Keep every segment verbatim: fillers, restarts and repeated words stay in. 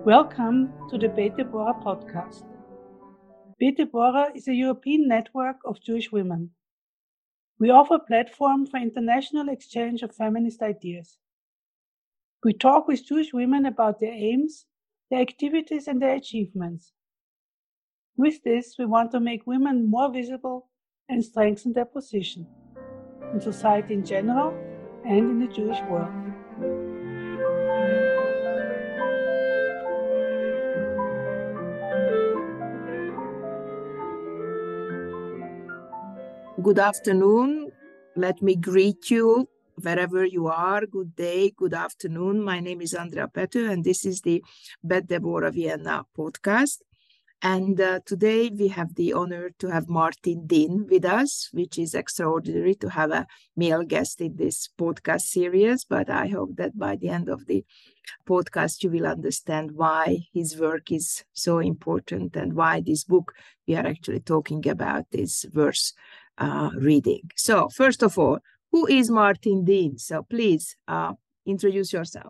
Welcome to the Beit Deborah podcast. Beit Deborah is a European network of Jewish women. We offer a platform for international exchange of feminist ideas. We talk with Jewish women about their aims, their activities, and their achievements. With this, we want to make women more visible and strengthen their position in society in general and in the Jewish world. Good afternoon. Let me greet you wherever you are. Good day, good afternoon. My name is Andrea Pető, and this is the Beit Deborah Vienna podcast. And uh, today we have the honor to have Martin Din with us, which is extraordinary to have a male guest in this podcast series. But I hope that by the end of the podcast, you will understand why his work is so important and why this book we are actually talking about is worth uh, reading. So first of all, who is Martin Din? So please uh, introduce yourself.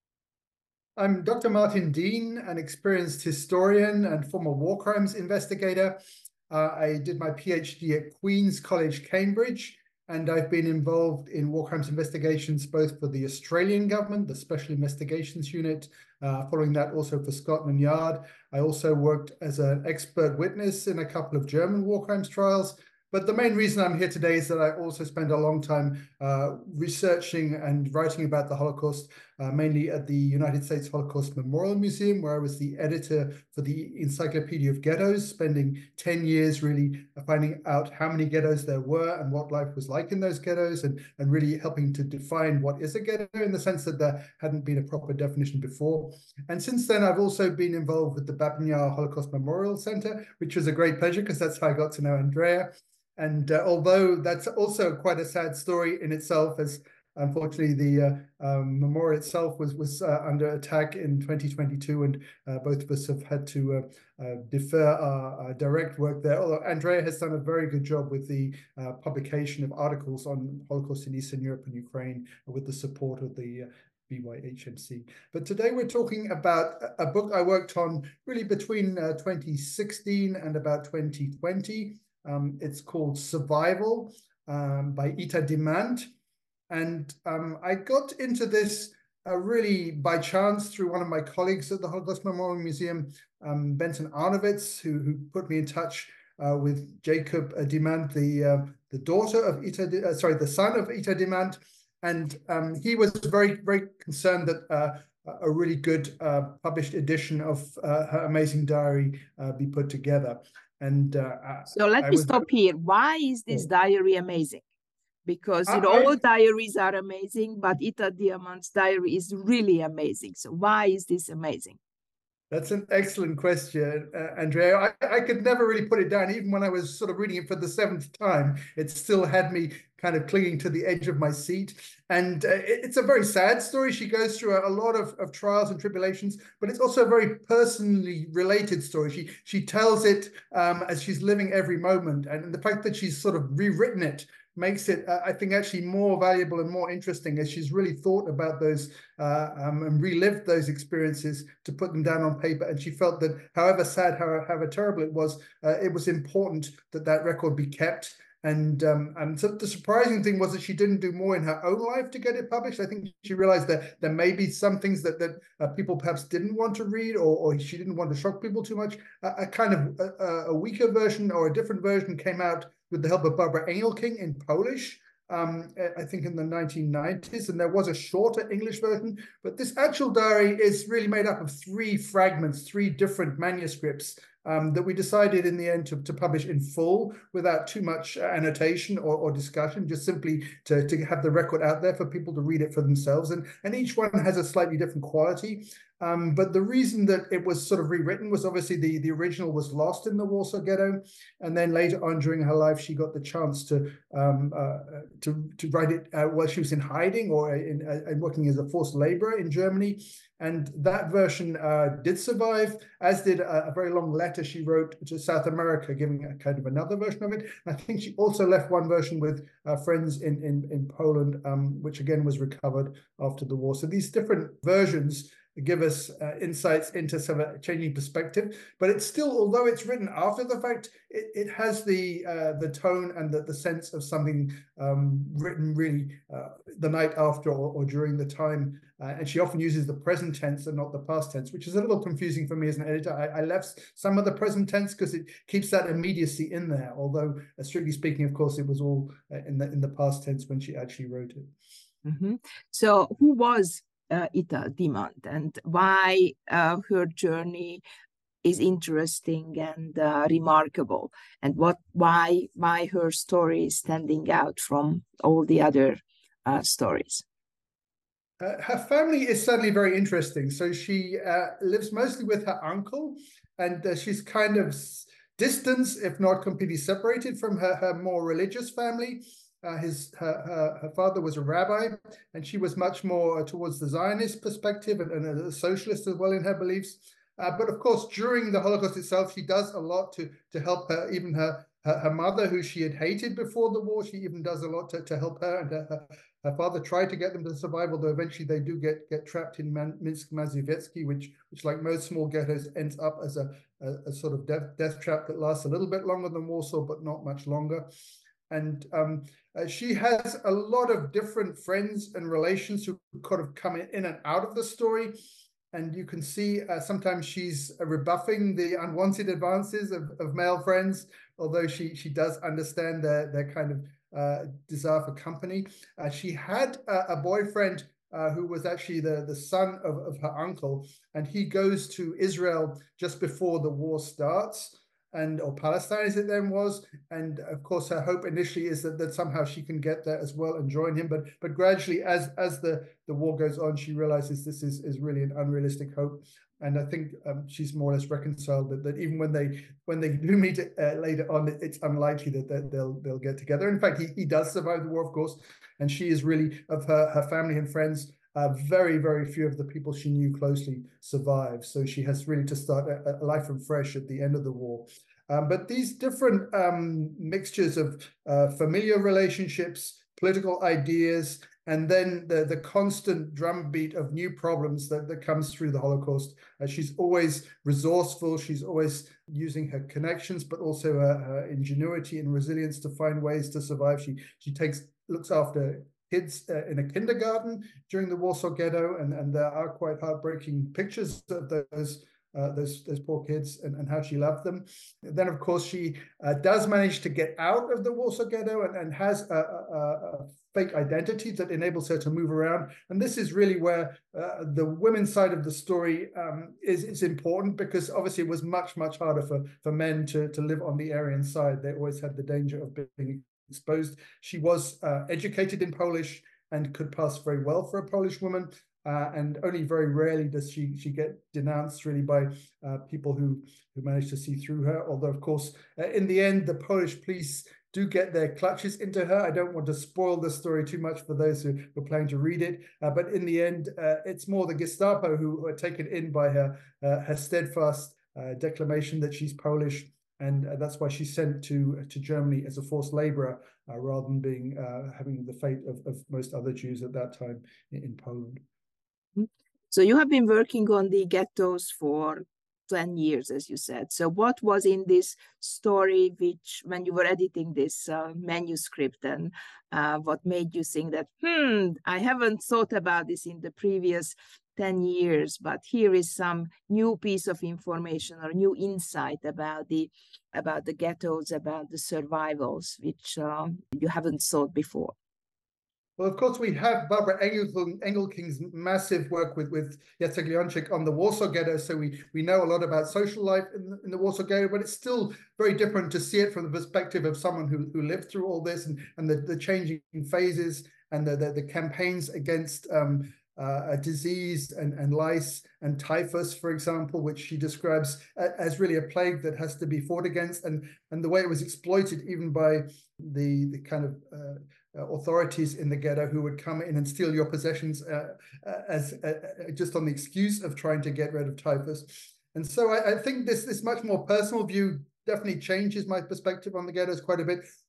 I'm Doctor Martin Din, an experienced historian and former war crimes investigator. Uh, I did my PhD at Queen's College, Cambridge, and I've been involved in war crimes investigations both for the Australian government, the Special Investigations Unit, uh, following that also for Scotland Yard. I also worked as an expert witness in a couple of German war crimes trials. But the main reason I'm here today is that I also spent a long time uh, researching and writing about the Holocaust, uh, mainly at the United States Holocaust Memorial Museum, where I was the editor for the Encyclopedia of Ghettos, spending ten years really finding out how many ghettos there were and what life was like in those ghettos, and, and really helping to define what is a ghetto in the sense that there hadn't been a proper definition before. And since then, I've also been involved with the Babyn Yar Holocaust Memorial Center, which was a great pleasure because that's how I got to know Andrea. And uh, although that's also quite a sad story in itself, as unfortunately the uh, um, memorial itself was was uh, under attack in twenty twenty-two, and uh, both of us have had to uh, uh, defer our, our direct work there. Although Andrea has done a very good job with the uh, publication of articles on Holocaust in Eastern Europe and Ukraine, with the support of the uh, B Y H M C. But today we're talking about a book I worked on really between uh, twenty sixteen and about twenty twenty. Um, it's called Survival um, by Ita Demand. And um, I got into this uh, really by chance through one of my colleagues at the Holocaust Memorial Museum, um, Benton Arnovitz, who, who put me in touch uh, with Jacob uh, Demand, the, uh, the daughter of Ita, uh, sorry, the son of Ita Demand. And um, he was very, very concerned that uh, a really good uh, published edition of uh, her amazing diary uh, be put together. And uh, so let I me was... stop here. Why is this diary amazing? Because you know, I, all diaries are amazing, but Ita Diamant's diary is really amazing. So why is this amazing? That's an excellent question, uh, Andrea. I, I could never really put it down. Even when I was sort of reading it for the seventh time, it still had me kind of clinging to the edge of my seat. And uh, it, it's a very sad story. She goes through a, a lot of, of trials and tribulations, but it's also a very personally related story. She, she tells it um, as she's living every moment. And the fact that she's sort of rewritten it makes it, uh, I think, actually more valuable and more interesting, as she's really thought about those uh, um, and relived those experiences to put them down on paper. And she felt that however sad, however, however terrible it was, uh, it was important that that record be kept. And um, and so the surprising thing was that she didn't do more in her own life to get it published. I think she realized that there may be some things that that uh, people perhaps didn't want to read, or, or she didn't want to shock people too much. A, a kind of a, a weaker version or a different version came out with the help of Barbara Engelking in Polish, um, I think in the nineteen nineties, and there was a shorter English version. But this actual diary is really made up of three fragments, three different manuscripts um, that we decided in the end to, to publish in full without too much annotation or, or discussion, just simply to, to have the record out there for people to read it for themselves. And, and each one has a slightly different quality. Um, but the reason that it was sort of rewritten was obviously the, the original was lost in the Warsaw Ghetto. And then later on during her life, she got the chance to um, uh, to, to write it uh, while she was in hiding or in, uh, working as a forced laborer in Germany. And that version uh, did survive, as did a, a very long letter she wrote to South America, giving a kind of another version of it. And I think she also left one version with uh, friends in, in, in Poland, um, which again was recovered after the war. So these different versions give us uh, insights into some uh, changing perspective. But it's still, although it's written after the fact, it, it has the uh, the tone and the, the sense of something um, written really uh, the night after or, or during the time. Uh, and she often uses the present tense and not the past tense, which is a little confusing for me as an editor. I, I left some of the present tense because it keeps that immediacy in there. Although, uh, strictly speaking, of course, it was all uh, in the in the past tense when she actually wrote it. Mm-hmm. So, who was uh, Ita Dimant, and why uh, her journey is interesting and uh, remarkable, and what why why her story is standing out from all the other uh, stories? Uh, her family is certainly very interesting. So she uh, lives mostly with her uncle, and uh, she's kind of distanced, if not completely separated from her, her more religious family. Uh, his her, her, her father was a rabbi, and she was much more towards the Zionist perspective and, and a socialist as well in her beliefs. Uh, but of course, during the Holocaust itself, she does a lot to to help her, even her her, her mother, who she had hated before the war. She even does a lot to, to help her, and her, her, her father tried to get them to survive, although eventually they do get get trapped in Man, Minsk Mazowiecki, which which like most small ghettos ends up as a, a, a sort of death death trap that lasts a little bit longer than Warsaw, but not much longer. And um, uh, she has a lot of different friends and relations who kind of come in and out of the story. And you can see uh, sometimes she's uh, rebuffing the unwanted advances of, of male friends, although she she does understand their, their kind of uh, desire for company. Uh, she had a, a boyfriend uh, who was actually the, the son of, of her uncle, and he goes to Israel just before the war starts. And or Palestine as it then was, and of course her hope initially is that, that somehow she can get there as well and join him. But but gradually, as as the, the war goes on, she realizes this is, is really an unrealistic hope. And I think um, she's more or less reconciled that, that even when they when they do meet uh, later on, it's unlikely that, that they'll they'll get together. In fact, he, he does survive the war, of course, and she is really, of her her family and friends, Uh, very, very few of the people she knew closely survive. So she has really to start a, a life from fresh at the end of the war. Um, but these different um, mixtures of uh, familiar relationships, political ideas, and then the, the constant drumbeat of new problems that, that comes through the Holocaust. Uh, she's always resourceful. She's always using her connections, but also her, her ingenuity and resilience to find ways to survive. She, she takes looks after kids uh, in a kindergarten during the Warsaw Ghetto, and, and there are quite heartbreaking pictures of those uh, those those poor kids and, and how she loved them. Then, of course, she uh, does manage to get out of the Warsaw Ghetto and, and has a, a, a fake identity that enables her to move around. And this is really where uh, the women's side of the story um, is, is important, because obviously it was much, much harder for, for men to, to live on the Aryan side. They always had the danger of being exposed. She was uh, educated in Polish and could pass very well for a Polish woman, uh, and only very rarely does she she get denounced really by uh, people who who manage to see through her. Although, of course, uh, in the end, the Polish police do get their clutches into her. I don't want to spoil the story too much for those who were planning to read it, uh, but in the end, uh, it's more the Gestapo who are taken in by her uh, her steadfast uh, declamation that she's Polish. And uh, that's why she's sent to to Germany as a forced laborer, uh, rather than being uh, having the fate of, of most other Jews at that time in, in Poland. So you have been working on the ghettos for ten years, as you said. So what was in this story, which when you were editing this uh, manuscript, and uh, what made you think that, hmm, I haven't thought about this in the previous ten years, but here is some new piece of information or new insight about the about the ghettos, about the survivals, which uh, you haven't thought before? Well, of course, we have Barbara Engelking's massive work with, with Jacek Leonczyk on the Warsaw Ghetto, so we, we know a lot about social life in the, in the Warsaw Ghetto, but it's still very different to see it from the perspective of someone who, who lived through all this, and, and the, the changing phases and the, the, the campaigns against um, uh, a disease and, and lice and typhus, for example, which she describes as really a plague that has to be fought against, and, and the way it was exploited even by the, the kind of uh, Uh, authorities in the ghetto who would come in and steal your possessions uh, uh, as uh, just on the excuse of trying to get rid of typhus. And so I, I think this this much more personal view definitely changes my perspective on the ghettos quite a bit.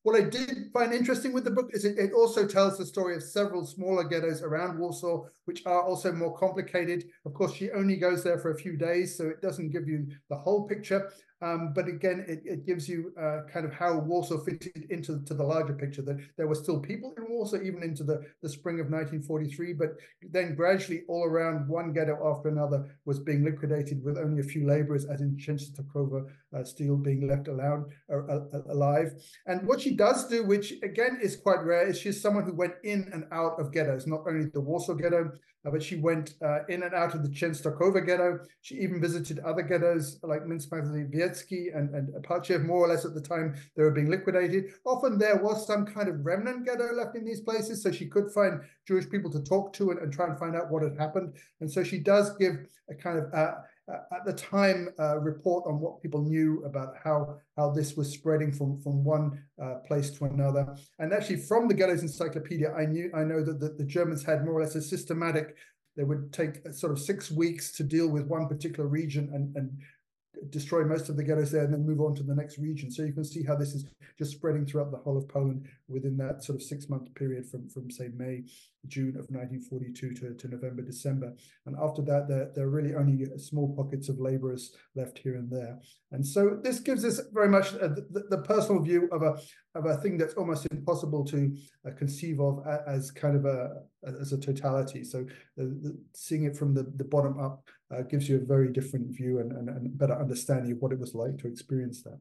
What I did find interesting with the book is it, it also tells the story of several smaller ghettos around Warsaw, which are also more complicated. Of course, she only goes there for a few days, so it doesn't give you the whole picture. Um, but again, it, it gives you uh, kind of how Warsaw fitted into to the larger picture, that there were still people in Warsaw even into the, the spring of nineteen forty-three, but then gradually all around, one ghetto after another was being liquidated, with only a few laborers, as in Częstochowa, uh, still being left allowed, uh, uh, alive. And what she does do, which again is quite rare, is she's someone who went in and out of ghettos, not only the Warsaw ghetto, uh, but she went uh, in and out of the Częstochowa ghetto. She even visited other ghettos like Mińsk-Mazowiecki and, and Parchev, more or less at the time they were being liquidated. Often there was some kind of remnant ghetto left in these places, so she could find Jewish people to talk to and, and try and find out what had happened. And so she does give a kind of, uh, uh, at the time, uh, report on what people knew about how, how this was spreading from, from one uh, place to another. And actually from the Ghettos Encyclopedia, I knew I know that the, the Germans had more or less a systematic, they would take sort of six weeks to deal with one particular region and, and destroy most of the ghettos there and then move on to the next region. So you can see how this is just spreading throughout the whole of Poland within that sort of six-month period from, from say, May, June of nineteen forty-two to, to November, December. And after that, there, there are really only small pockets of laborers left here and there. And so this gives us very much a, the, the personal view of a, of a thing that's almost impossible to uh, conceive of as kind of a, as a totality. So the, the, seeing it from the, the bottom up uh, gives you a very different view and, and, and better understanding of what it was like to experience that.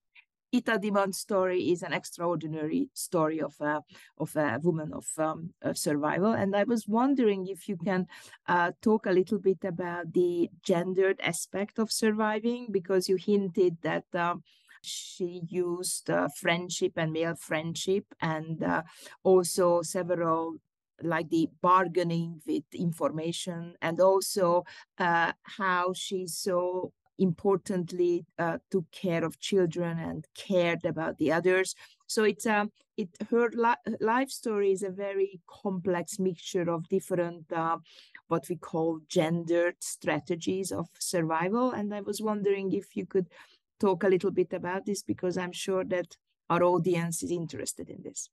Ita Dimond's story is an extraordinary story of a, of a woman of, um, of survival. And I was wondering if you can uh, talk a little bit about the gendered aspect of surviving, because you hinted that um, she used uh, friendship and male friendship, and uh, also several, like the bargaining with information, and also uh, how she so importantly uh, took care of children and cared about the others. So it's um it her li life story is a very complex mixture of different uh, what we call gendered strategies of survival. And I was wondering if you could talk a little bit about this, because I'm sure that our audience is interested in this.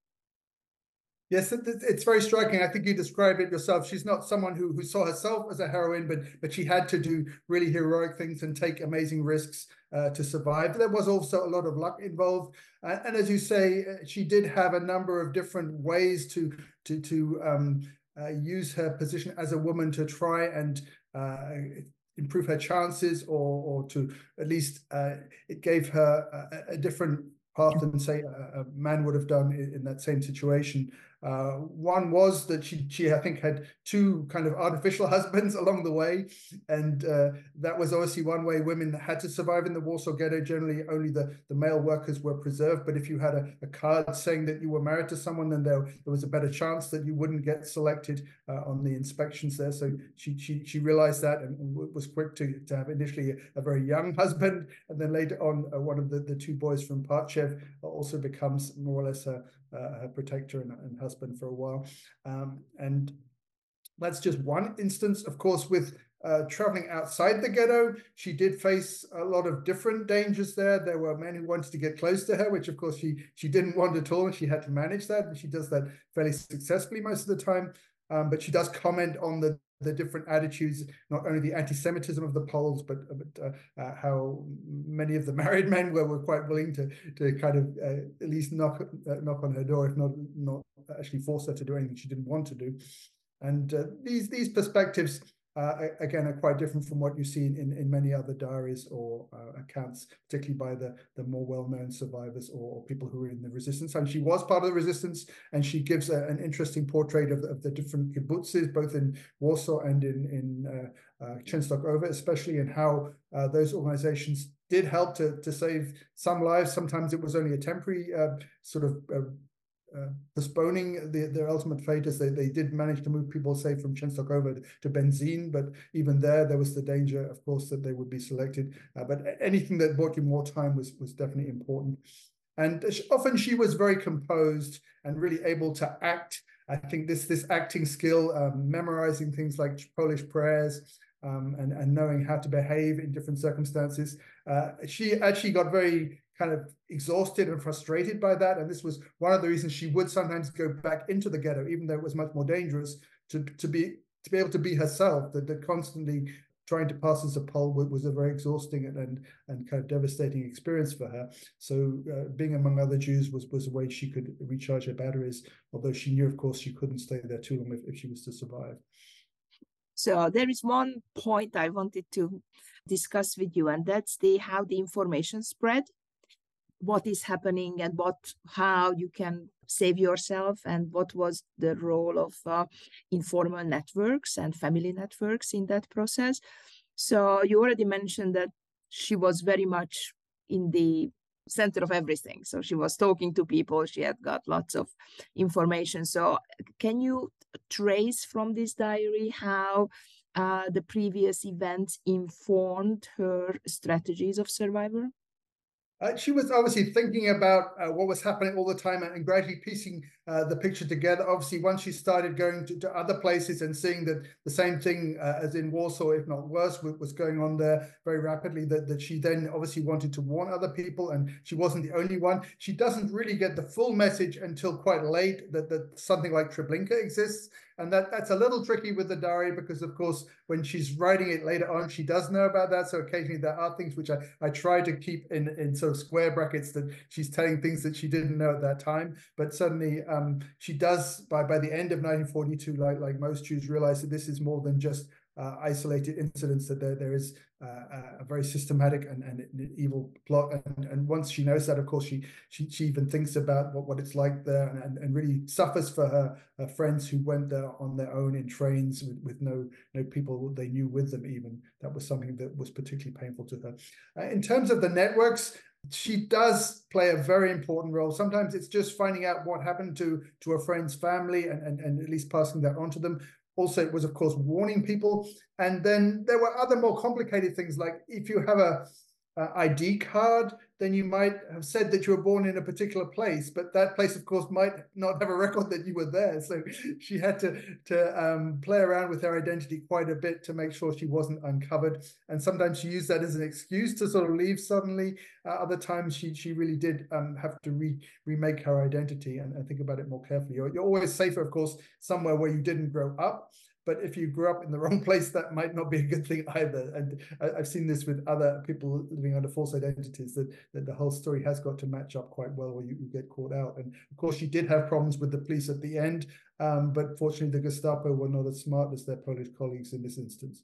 Yes, it's very striking. I think you described it yourself. She's not someone who, who saw herself as a heroine, but but she had to do really heroic things and take amazing risks uh, to survive. There was also a lot of luck involved. Uh, and as you say, she did have a number of different ways to, to, to um, uh, use her position as a woman to try and uh, improve her chances, or, or to at least uh, it gave her a, a different path than, say, a, a man would have done in, in that same situation. Uh, one was that she, she, I think, had two kind of artificial husbands along the way. And uh, that was obviously one way women had to survive in the Warsaw Ghetto. Generally, only the, the male workers were preserved. But if you had a, a card saying that you were married to someone, then there, there was a better chance that you wouldn't get selected uh, on the inspections there. So she, she, she realized that and, and was quick to, to have initially a, a very young husband. And then later on, uh, one of the, the two boys from Parchev also becomes more or less a, a protector and, and husband for a while. Um, and that's just one instance. Of course, with uh, traveling outside the ghetto, she did face a lot of different dangers there. There were men who wanted to get close to her, which of course she, she didn't want at all, and she had to manage that. And she does that fairly successfully most of the time. Um, but she does comment on the the different attitudes, not only the anti-Semitism of the Poles, but, but uh, uh, how many of the married men were, were quite willing to to kind of uh, at least knock uh, knock on her door, if not not actually force her to do anything she didn't want to do. And uh, these these perspectives uh, again are quite different from what you see in, in many other diaries or uh, accounts, particularly by the the more well-known survivors or people who were in the resistance. And she was part of the resistance, and she gives a, an interesting portrait of, of the different kibbutzes, both in Warsaw and in in uh, uh, Częstochowa, especially, and how uh, those organizations did help to to save some lives. Sometimes it was only a temporary uh, sort of uh, Uh, postponing the, their ultimate fate, as they, they did manage to move people, say, from Częstochowa to Benzin, but even there, there was the danger, of course, that they would be selected. Uh, but anything that bought you more time was, was definitely important. And often she was very composed and really able to act. I think this, this acting skill, um, memorizing things like Polish prayers, um, and, and knowing how to behave in different circumstances. Uh, she actually got very kind of exhausted and frustrated by that. And this was one of the reasons she would sometimes go back into the ghetto, even though it was much more dangerous, to, to be to be able to be herself. That, that constantly trying to pass as a Pole was a very exhausting and, and, and kind of devastating experience for her. So uh, being among other Jews was, was a way she could recharge her batteries, although she knew, of course, she couldn't stay there too long if, if she was to survive. So there is one point I wanted to discuss with you, and that's the how the information spread, what is happening and what how you can save yourself, and what was the role of uh, informal networks and family networks in that process. So you already mentioned that she was very much in the center of everything. So she was talking to people, she had got lots of information. So can you trace from this diary how uh, the previous events informed her strategies of survival? Uh, she was obviously thinking about uh, what was happening all the time and, and gradually piecing uh, the picture together. Obviously, once she started going to, to other places and seeing that the same thing uh, as in Warsaw, if not worse, was going on there very rapidly, that, that she then obviously wanted to warn other people, and she wasn't the only one. She doesn't really get the full message until quite late that, that something like Treblinka exists. And that, that's a little tricky with the diary because, of course, when she's writing it later on, she does know about that. So occasionally there are things which I, I try to keep in, in sort of square brackets, that she's telling things that she didn't know at that time. But certainly um, she does, by, by the end of nineteen forty-two, like, like most Jews, realize that this is more than just uh, isolated incidents, that there, there is uh, a very systematic and, and evil plot. And, and once she knows that, of course, she she, she even thinks about what, what it's like there, and, and really suffers for her, her friends who went there on their own in trains with, with no, no people they knew with them even. That was something that was particularly painful to her. Uh, in terms of the networks, she does play a very important role. Sometimes it's just finding out what happened to, to a friend's family and, and, and at least passing that on to them. Also, it was, of course, warning people. And then there were other more complicated things, like if you have a, a I D card, then you might have said that you were born in a particular place, but that place, of course, might not have a record that you were there. So she had to, to um, play around with her identity quite a bit to make sure she wasn't uncovered. And sometimes she used that as an excuse to sort of leave suddenly. Uh, other times she she really did um, have to re, remake her identity and, and think about it more carefully. You're, you're always safer, of course, somewhere where you didn't grow up. But if you grew up in the wrong place, that might not be a good thing either. And I've seen this with other people living under false identities, that, that the whole story has got to match up quite well, or you, you get caught out. And of course, she did have problems with the police at the end, um, but fortunately, the Gestapo were not as smart as their Polish colleagues in this instance.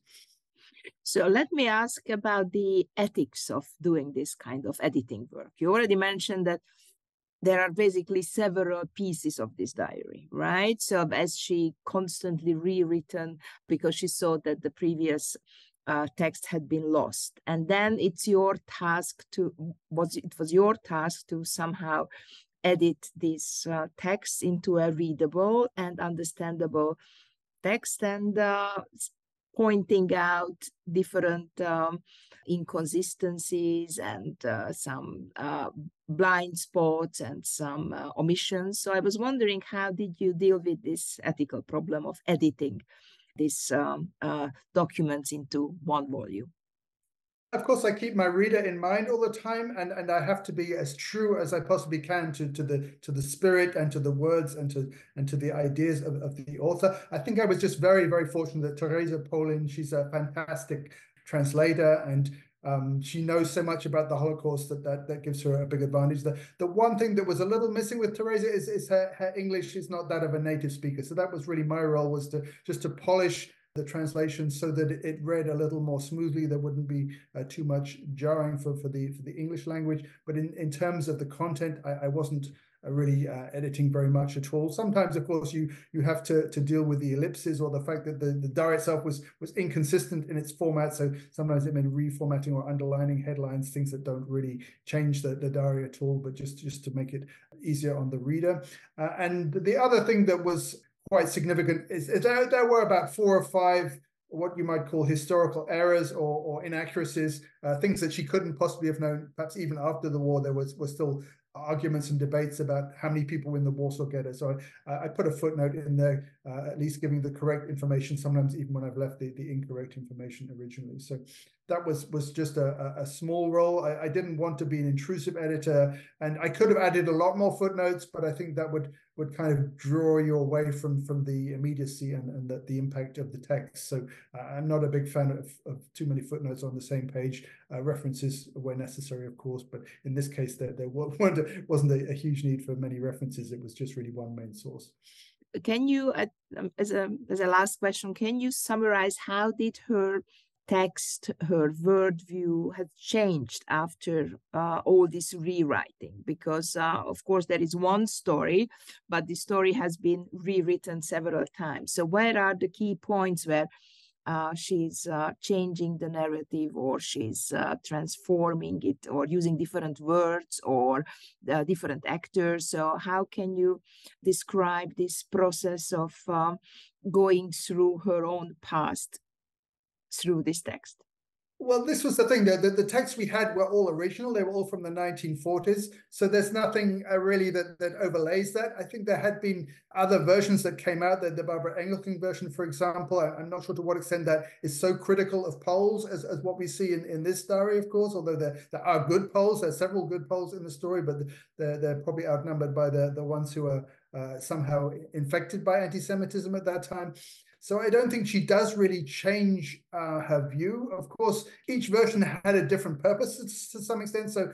So let me ask about the ethics of doing this kind of editing work. You already mentioned that there are basically several pieces of this diary, right? So as she constantly rewritten because she saw that the previous uh, text had been lost. And then it's your task to, was it was your task to somehow edit this uh, text into a readable and understandable text, and uh, pointing out different um, inconsistencies and uh, some uh, blind spots and some uh, omissions. So I was wondering, how did you deal with this ethical problem of editing these um, uh, documents into one volume? Of course, I keep my reader in mind all the time, and, and I have to be as true as I possibly can to, to the to the spirit and to the words and to and to the ideas of, of the author. I think I was just very, very fortunate that Teresa Polin, she's a fantastic translator, and um, she knows so much about the Holocaust that, that that gives her a big advantage. The, the one thing that was a little missing with Teresa is, is her, her English is not that of a native speaker. So that was really my role, was to just to polish the translation so that it read a little more smoothly. There wouldn't be uh, too much jarring for, for the for the English language. But in, in terms of the content, I, I wasn't uh, really uh, editing very much at all. Sometimes, of course, you you have to, to deal with the ellipses or the fact that the, the diary itself was, was inconsistent in its format. So sometimes it meant reformatting or underlining headlines, things that don't really change the, the diary at all, but just, just to make it easier on the reader. Uh, and the other thing that was quite significant is, is there, there were about four or five what you might call historical errors or, or inaccuracies, uh, things that she couldn't possibly have known. Perhaps even after the war, there was was still arguments and debates about how many people were in the Warsaw Ghetto. So I, I put a footnote in there, uh, at least giving the correct information, sometimes even when I've left the, the incorrect information originally. So that was, was just a, a small role. I, I didn't want to be an intrusive editor, and I could have added a lot more footnotes, but I think that would, would kind of draw you away from, from the immediacy and, and the, the impact of the text. So uh, I'm not a big fan of, of too many footnotes on the same page. Uh, references were necessary, of course, but in this case, there, there weren't, wasn't a, a huge need for many references. It was just really one main source. Can you, uh, as a as a last question, can you summarize how did her text, her word view has changed after uh, all this rewriting? Because uh, of course there is one story, but the story has been rewritten several times. So where are the key points where uh, she's uh, changing the narrative, or she's uh, transforming it, or using different words or uh, different actors? So how can you describe this process of uh, going through her own past through this text? Well, this was the thing, that the, the texts we had were all original. They were all from the nineteen forties. So there's nothing uh, really that, that overlays that. I think there had been other versions that came out, the, the Barbara Engelking version, for example. I, I'm not sure to what extent that is so critical of Poles as, as what we see in, in this story, of course, although there, there are good Poles. There are several good Poles in the story, but they're, they're probably outnumbered by the, the ones who are uh, somehow infected by anti-Semitism at that time. So I don't think she does really change uh, her view. Of course, each version had a different purpose to some extent. So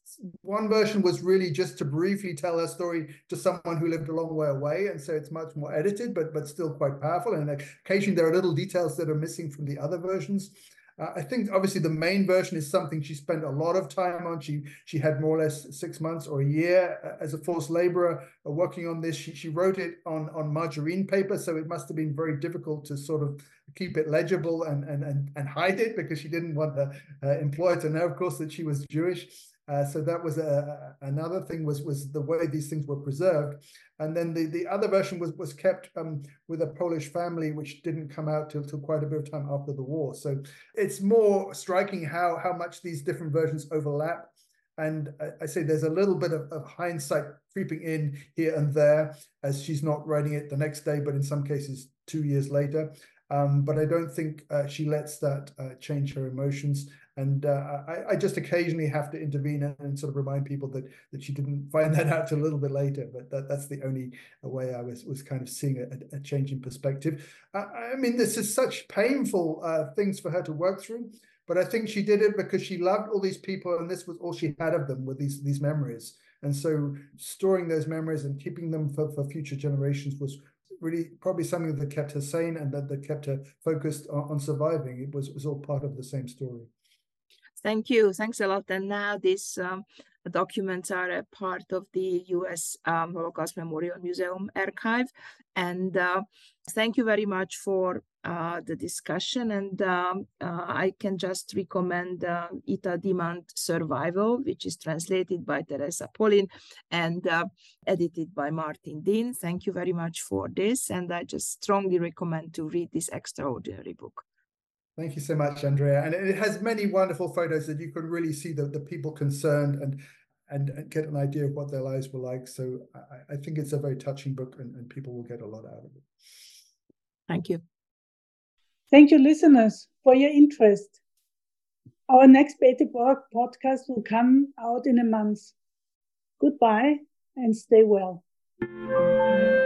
one version was really just to briefly tell her story to someone who lived a long way away. And so it's much more edited, but, but still quite powerful. And occasionally there are little details that are missing from the other versions. Uh, I think obviously the main version is something she spent a lot of time on. She she had more or less six months or a year as a forced laborer uh, working on this. She, she wrote it on, on margarine paper, so it must have been very difficult to sort of keep it legible and, and, and, and hide it, because she didn't want her uh, employer to know, of course, that she was Jewish. Uh, so that was a, another thing, was, was the way these things were preserved. And then the, the other version was, was kept um, with a Polish family, which didn't come out till, till quite a bit of time after the war. So it's more striking how, how much these different versions overlap. And I, I say there's a little bit of, of hindsight creeping in here and there, as she's not writing it the next day, but in some cases two years later. Um, but I don't think uh, she lets that uh, change her emotions. And uh, I, I just occasionally have to intervene and, and sort of remind people that that she didn't find that out till a little bit later. But that, that's the only way I was was kind of seeing a, a change in perspective. Uh, I mean, this is such painful uh, things for her to work through. But I think she did it because she loved all these people, and this was all she had of them, with these these memories. And so storing those memories and keeping them for, for future generations was really probably something that kept her sane, and that, that kept her focused on, on surviving. It was, it was all part of the same story. Thank you. Thanks a lot. And now these um, documents are a part of the U S um, Holocaust Memorial Museum archive. And uh, thank you very much for uh, the discussion. And um, uh, I can just recommend uh, Ita Demand Survival, which is translated by Teresa Polin and uh, edited by Martin Dean. Thank you very much for this. And I just strongly recommend to read this extraordinary book. Thank you so much, Andrea. And it has many wonderful photos that you can really see the, the people concerned and, and get an idea of what their lives were like. So I, I think it's a very touching book, and, and people will get a lot out of it. Thank you. Thank you, listeners, for your interest. Our next Bete Bora podcast will come out in a month. Goodbye and stay well.